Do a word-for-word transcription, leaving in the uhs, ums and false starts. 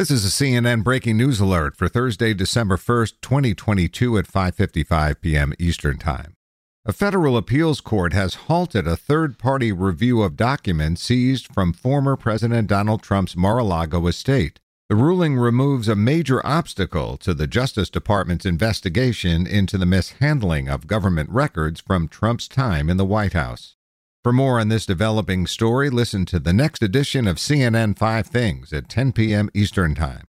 This is a C N N breaking news alert for Thursday, December first, twenty twenty-two at five fifty-five p.m. Eastern Time. A federal appeals court has halted a third-party review of documents seized from former President Donald Trump's Mar-a-Lago estate. The ruling removes a major obstacle to the Justice Department's investigation into the mishandling of government records from Trump's time in the White House. For more on this developing story, listen to the next edition of C N N Five Things at ten p.m. Eastern Time.